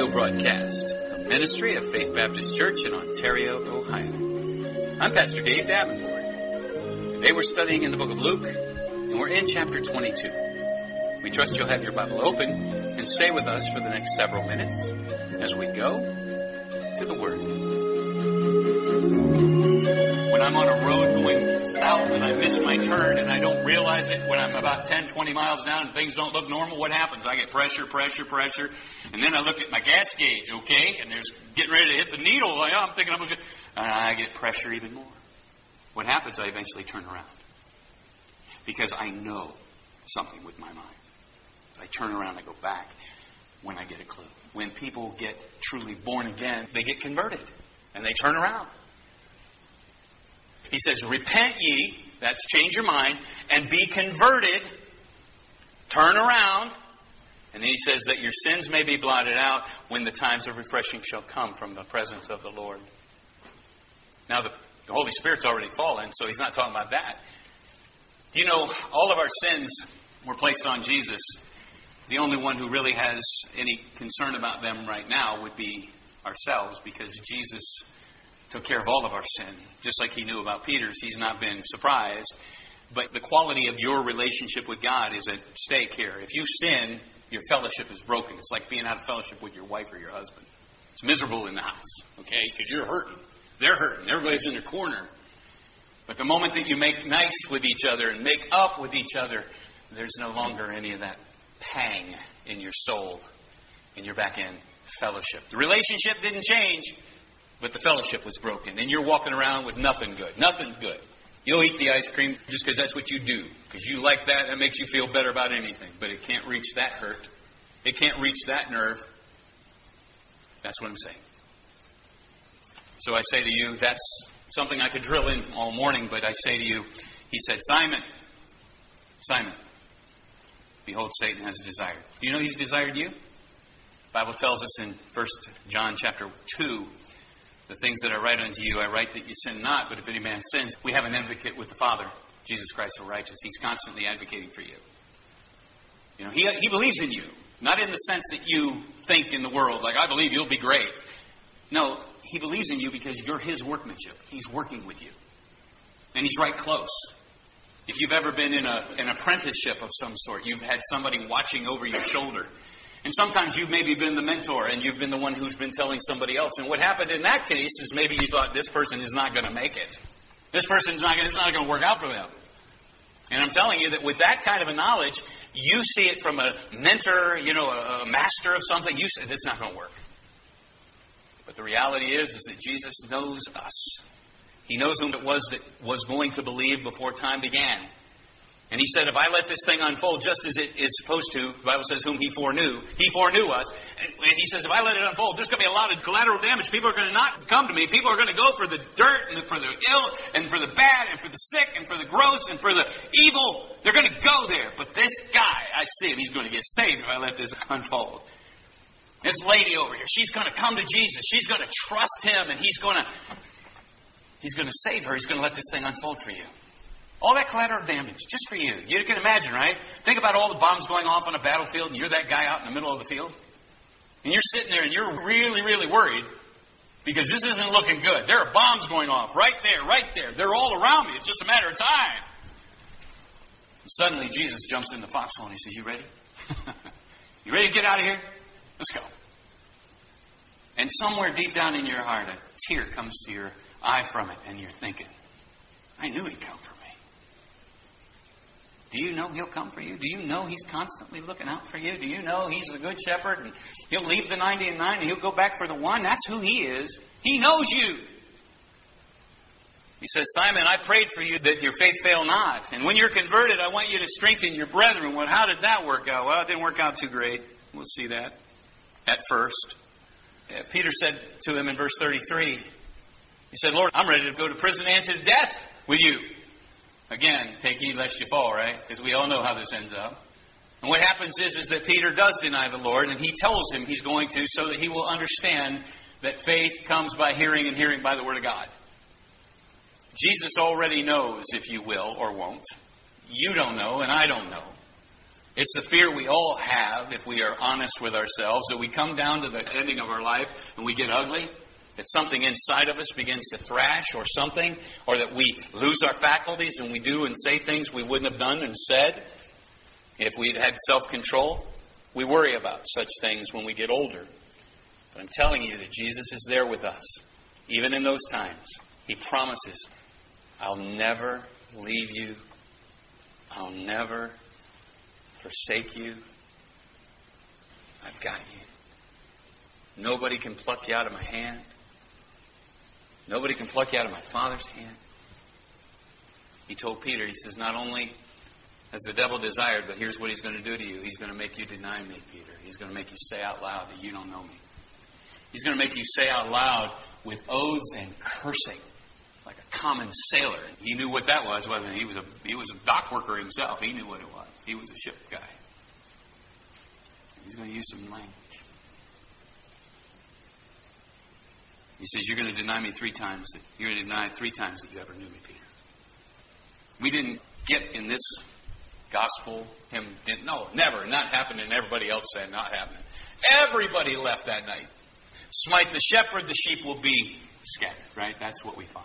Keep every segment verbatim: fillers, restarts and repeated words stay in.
Broadcast, a ministry of Faith Baptist Church in Ontario, Ohio. I'm Pastor Dave Davenport. Today we're studying in the book of Luke, and we're in chapter twenty-two. We trust you'll have your Bible open and stay with us for the next several minutes as we go to the Word. When I'm on a road going south and I miss my turn and I don't realize it when I'm about ten, twenty miles down and things don't look normal, what happens? I get pressure, pressure, pressure. And then I look at my gas gauge, okay, and there's getting ready to hit the needle. I'm thinking I'm going to, and I get pressure even more. What happens? I eventually turn around because I know something with my mind. I turn around, I go back when I get a clue. When people get truly born again, they get converted and they turn around. He says, repent ye, that's change your mind, and be converted, turn around. And then he says that your sins may be blotted out when the times of refreshing shall come from the presence of the Lord. Now, the, the Holy Spirit's already fallen, so he's not talking about that. You know, all of our sins were placed on Jesus. The only one who really has any concern about them right now would be ourselves, because Jesus took care of all of our sin. Just like he knew about Peter's, he's not been surprised. But the quality of your relationship with God is at stake here. If you sin, your fellowship is broken. It's like being out of fellowship with your wife or your husband. It's miserable in the house, okay? Because you're hurting. They're hurting. Everybody's in their corner. But the moment that you make nice with each other and make up with each other, there's no longer any of that pang in your soul. And you're back in fellowship. The relationship didn't change, but the fellowship was broken. And you're walking around with nothing good. Nothing good. You'll eat the ice cream just because that's what you do. Because you like that. That makes you feel better about anything. But it can't reach that hurt. It can't reach that nerve. That's what I'm saying. So I say to you, that's something I could drill in all morning. But I say to you, he said, Simon, Simon, behold, Satan has desired. Do you know he's desired you? The Bible tells us in First John chapter two, the things that I write unto you, I write that you sin not, but if any man sins, we have an advocate with the Father, Jesus Christ the righteous. He's constantly advocating for you. You know, he, he believes in you. Not in the sense that you think in the world, like, I believe you'll be great. No, he believes in you because you're his workmanship. He's working with you. And he's right close. If you've ever been in a, an apprenticeship of some sort, you've had somebody watching over your shoulder. And sometimes you've maybe been the mentor and you've been the one who's been telling somebody else. And what happened in that case is maybe you thought this person is not going to make it. This person's not going it's not going to work out for them. And I'm telling you that with that kind of a knowledge, you see it from a mentor, you know, a, a master of something. You say, it's not going to work. But the reality is, is that Jesus knows us. He knows whom it was that was going to believe before time began. And he said, if I let this thing unfold just as it is supposed to, the Bible says, whom he foreknew, he foreknew us. And, and he says, if I let it unfold, there's going to be a lot of collateral damage. People are going to not come to me. People are going to go for the dirt and for the ill and for the bad and for the sick and for the gross and for the evil. They're going to go there. But this guy, I see him. He's going to get saved if I let this unfold. This lady over here, she's going to come to Jesus. She's going to trust him, and he's going to, he's going to save her. He's going to let this thing unfold for you. All that collateral damage, just for you. You can imagine, right? Think about all the bombs going off on a battlefield, and you're that guy out in the middle of the field. And you're sitting there, and you're really, really worried because this isn't looking good. There are bombs going off right there, right there. They're all around me. It's just a matter of time. And suddenly, Jesus jumps in the foxhole, and he says, you ready? You ready to get out of here? Let's go. And somewhere deep down in your heart, a tear comes to your eye from it, and you're thinking, I knew he'd come for me. Do you know he'll come for you? Do you know he's constantly looking out for you? Do you know he's the good shepherd and he'll leave the ninety and nine and he'll go back for the one? That's who he is. He knows you. He says, Simon, I prayed for you that your faith fail not. And when you're converted, I want you to strengthen your brethren. Well, how did that work out? Well, it didn't work out too great. We'll see that at first. Peter said to him in verse thirty-three, he said, Lord, I'm ready to go to prison and to death with you. Again, take heed lest you fall, right? Because we all know how this ends up. And what happens is, is that Peter does deny the Lord, and he tells him he's going to so that he will understand that faith comes by hearing and hearing by the Word of God. Jesus already knows if you will or won't. You don't know, and I don't know. It's the fear we all have, if we are honest with ourselves, that we come down to the ending of our life and we get ugly, that something inside of us begins to thrash or something, or that we lose our faculties and we do and say things we wouldn't have done and said if we'd had self-control. We worry about such things when we get older. But I'm telling you that Jesus is there with us, even in those times. He promises, I'll never leave you. I'll never forsake you. I've got you. Nobody can pluck you out of my hand. Nobody can pluck you out of my Father's hand. He told Peter, he says, not only as the devil desired, but here's what he's going to do to you. He's going to make you deny me, Peter. He's going to make you say out loud that you don't know me. He's going to make you say out loud with oaths and cursing, like a common sailor. He knew what that was, wasn't he? He was a, he was a dock worker himself. He knew what it was. He was a ship guy. He's going to use some language. He says, you're going to deny me three times. That, you're going to deny three times that you ever knew me, Peter. We didn't get in this gospel, him didn't, no, never, not happening, and everybody else said not happening. Everybody left that night. Smite the shepherd, the sheep will be scattered, right? That's what we find.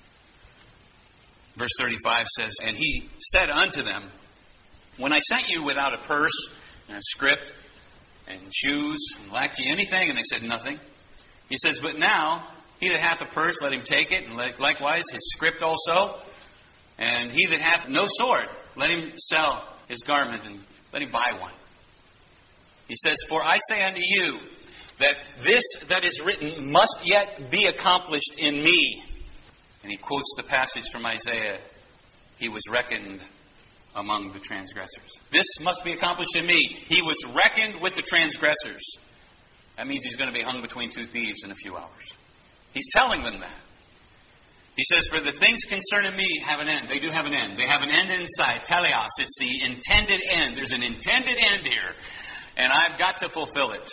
Verse thirty-five says, and he said unto them, when I sent you without a purse and a scrip and shoes, and lacked ye anything? And they said, nothing. He says, but now, he that hath a purse, let him take it, and likewise his scrip also. And he that hath no sword, let him sell his garment, and let him buy one. He says, for I say unto you, that this that is written must yet be accomplished in me. And he quotes the passage from Isaiah, he was reckoned among the transgressors. This must be accomplished in me. He was reckoned with the transgressors. That means he's going to be hung between two thieves in a few hours. He's telling them that. He says, for the things concerning me have an end. They do have an end. They have an end inside. Teleos. It's the intended end. There's an intended end here. And I've got to fulfill it.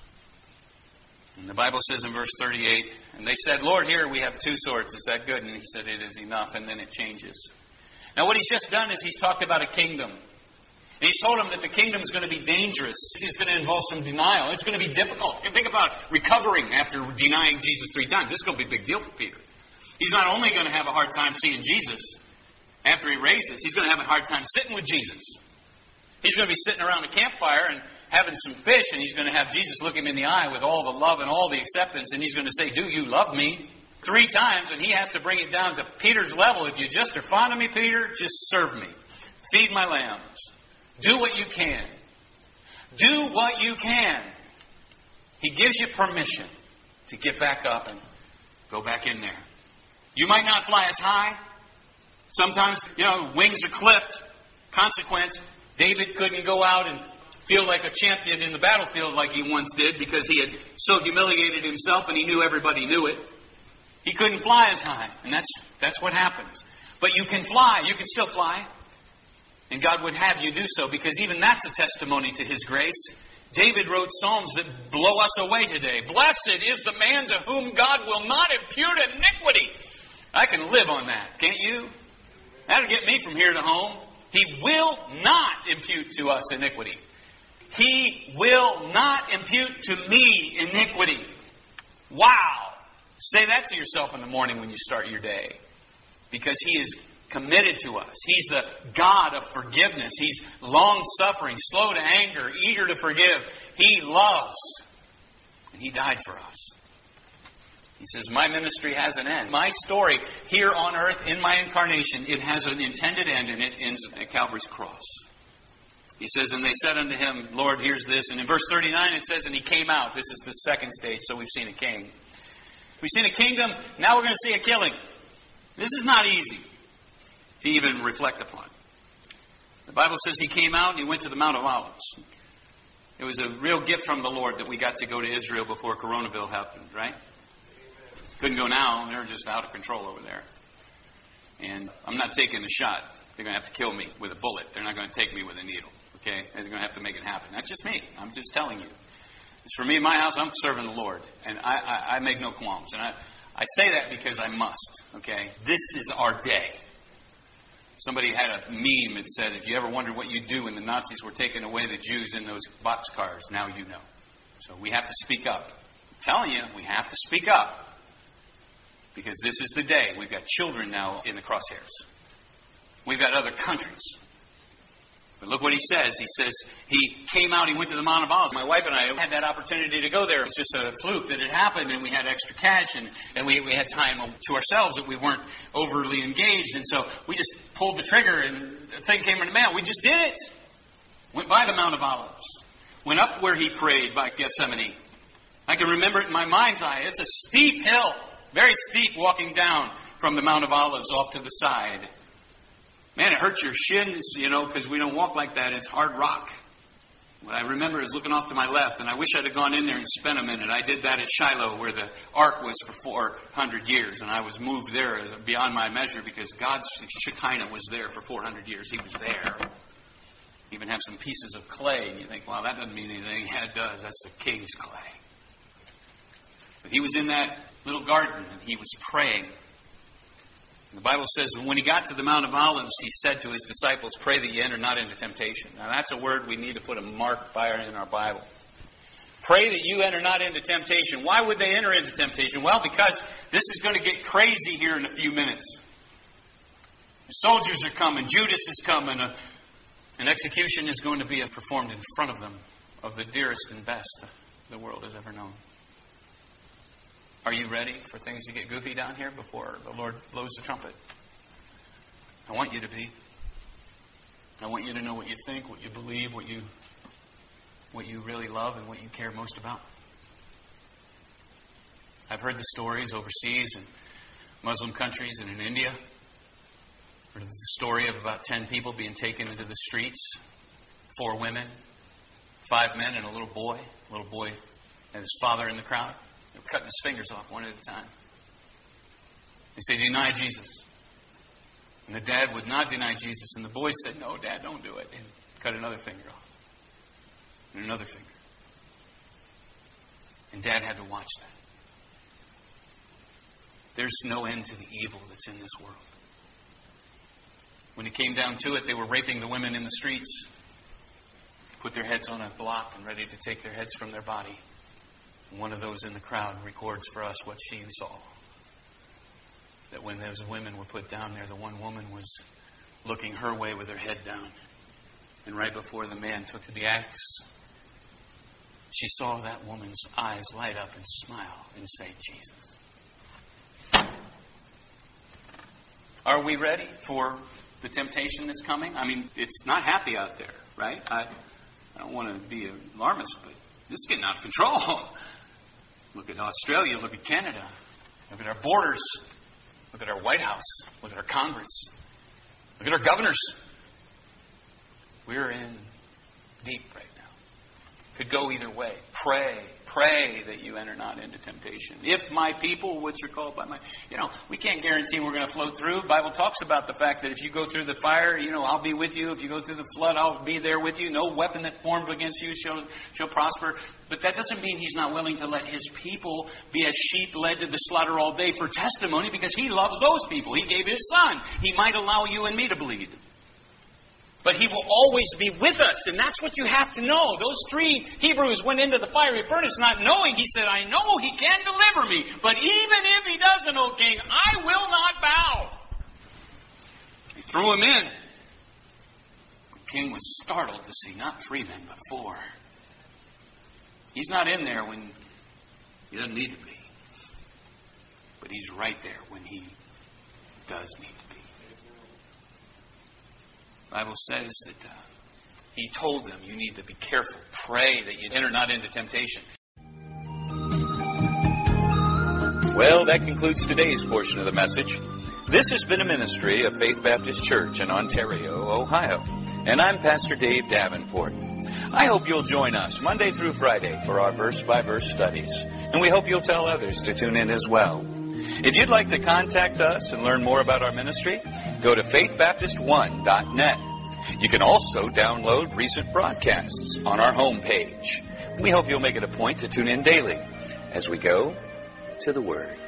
And the Bible says in verse thirty-eight, and they said, Lord, here we have two swords. Is that good? And he said, it is enough. And then it changes. Now what he's just done is he's talked about a kingdom. And he's told them that the kingdom is going to be dangerous. It's going to involve some denial. It's going to be difficult. Think about recovering after denying Jesus three times. This is going to be a big deal for Peter. He's not only going to have a hard time seeing Jesus after he raises, he's going to have a hard time sitting with Jesus. He's going to be sitting around a campfire and having some fish, and he's going to have Jesus look him in the eye with all the love and all the acceptance, and he's going to say, do you love me? Three times, and he has to bring it down to Peter's level. If you just are fond of me, Peter, just serve me. Feed my lambs. Do what you can. Do what you can. He gives you permission to get back up and go back in there. You might not fly as high. Sometimes, you know, wings are clipped. Consequence, David couldn't go out and feel like a champion in the battlefield like he once did because he had so humiliated himself and he knew everybody knew it. He couldn't fly as high. And that's that's what happens. But you can fly. You can still fly. And God would have you do so because even that's a testimony to His grace. David wrote psalms that blow us away today. Blessed is the man to whom God will not impute iniquity. I can live on that, can't you? That'll get me from here to home. He will not impute to us iniquity. He will not impute to me iniquity. Wow. Say that to yourself in the morning when you start your day. Because He is committed to us. He's the God of forgiveness. He's long-suffering, slow to anger, eager to forgive. He loves. And He died for us. He says, my ministry has an end. My story here on earth in my incarnation, it has an intended end, and it ends at Calvary's cross. He says, and they said unto Him, Lord, here's this. And in verse thirty-nine it says, and He came out. This is the second stage, so we've seen a king. We've seen a kingdom, now we're going to see a killing. This is not easy to even reflect upon. The Bible says He came out and He went to the Mount of Olives. It was a real gift from the Lord that we got to go to Israel before Coronaville happened, right? Couldn't go now. They're just out of control over there. And I'm not taking the shot. They're going to have to kill me with a bullet. They're not going to take me with a needle. Okay? They're going to have to make it happen. That's just me. I'm just telling you. It's for me in my house. I'm serving the Lord. And I, I, I make no qualms. And I, I say that because I must. Okay? This is our day. Somebody had a meme that said, if you ever wondered what you'd do when the Nazis were taking away the Jews in those boxcars, now you know. So we have to speak up. I'm telling you, we have to speak up. Because this is the day. We've got children now in the crosshairs. We've got other countries. But look what he says. He says he came out, he went to the Mount of Olives. My wife and I had that opportunity to go there. It was just a fluke that it happened, and we had extra cash, and, and we, we had time to ourselves that we weren't overly engaged. And so we just pulled the trigger, and the thing came in the mail. We just did it. Went by the Mount of Olives. Went up where he prayed by Gethsemane. I can remember it in my mind's eye. It's a steep hill. Very steep walking down from the Mount of Olives off to the side. Man, it hurts your shins, you know, because we don't walk like that. It's hard rock. What I remember is looking off to my left, and I wish I'd have gone in there and spent a minute. I did that at Shiloh, where the ark was for four hundred years, and I was moved there as beyond my measure because God's Shekinah was there for four hundred years. He was there. Even have some pieces of clay, and you think, well, that doesn't mean anything. Yeah, it does. That's the king's clay. But he was in that little garden, and he was praying. The Bible says when he got to the Mount of Olives, he said to his disciples, pray that you enter not into temptation. Now that's a word we need to put a mark by in our Bible. Pray that you enter not into temptation. Why would they enter into temptation? Well, because this is going to get crazy here in a few minutes. The soldiers are coming. Judas is coming. A, an execution is going to be performed in front of them of the dearest and best the world has ever known. Are you ready for things to get goofy down here before the Lord blows the trumpet? I want you to be. I want you to know what you think, what you believe, what you what you really love, and what you care most about. I've heard the stories overseas in Muslim countries and in India. I've heard the story of about ten people being taken into the streets. Four women, five men, and a little boy. A little boy and his father in the crowd. They were cutting his fingers off one at a time. They said, deny Jesus. And the dad would not deny Jesus. And the boy said, no, Dad, don't do it. And cut another finger off. And another finger. And Dad had to watch that. There's no end to the evil that's in this world. When it came down to it, they were raping the women in the streets. Put their heads on a block and ready to take their heads from their body. One of those in the crowd records for us what she saw. That when those women were put down there, the one woman was looking her way with her head down. And right before the man took the axe, she saw that woman's eyes light up and smile and say, Jesus. Are we ready for the temptation that's coming? I mean, it's not happy out there, right? I, I don't want to be an alarmist, but this is getting out of control. Look at Australia. Look at Canada. Look at our borders. Look at our White House. Look at our Congress. Look at our governors. We're in deep right now. Could go either way. Pray. Pray that you enter not into temptation. If my people, which are called by my... You know, we can't guarantee we're going to float through. The Bible talks about the fact that if you go through the fire, you know, I'll be with you. If you go through the flood, I'll be there with you. No weapon that formed against you shall, shall prosper. But that doesn't mean he's not willing to let his people be as sheep led to the slaughter all day for testimony, because he loves those people. He gave his son. He might allow you and me to bleed. But he will always be with us, and that's what you have to know. Those three Hebrews went into the fiery furnace not knowing. He said, I know he can deliver me, but even if he doesn't, O king, I will not bow. He threw him in. The king was startled to see not three men, but four. He's not in there when he doesn't need to be. But he's right there when he does need to be. The Bible says that uh, he told them, you need to be careful. Pray that you enter not into temptation. Well, that concludes today's portion of the message. This has been a ministry of Faith Baptist Church in Ontario, Ohio. And I'm Pastor Dave Davenport. I hope you'll join us Monday through Friday for our verse-by-verse studies. And we hope you'll tell others to tune in as well. If you'd like to contact us and learn more about our ministry, go to faith baptist one dot net. You can also download recent broadcasts on our homepage. We hope you'll make it a point to tune in daily as we go to the Word.